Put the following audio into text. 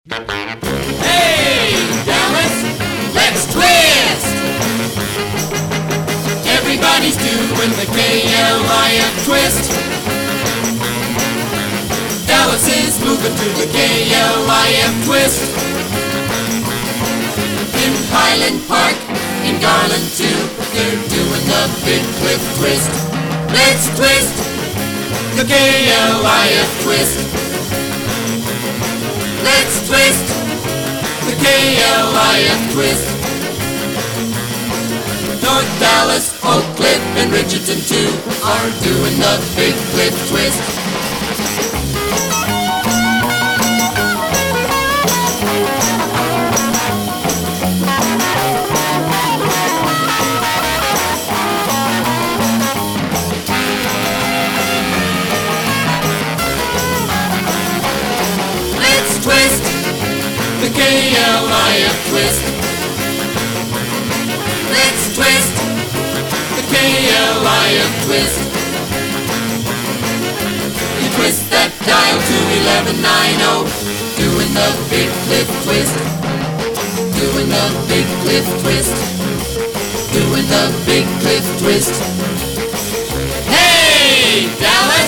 Hey, Dallas, let's twist! Everybody's doing the KLIF twist. Dallas is moving to the KLIF twist. In Highland Park, in Garland too, they're doing the Big Cliff twist. Let's twist the KLIF twist. Let's twist the KLIF twist. North Dallas, Oak Cliff, and Richardson too are doing the Big Cliff twist. Let's twist the KLIF twist. Let's twist the KLIF twist. You twist that dial to 1190, doing the Big Cliff twist. Doing the Big Cliff twist. Doing the Big Cliff twist. Hey, Dallas!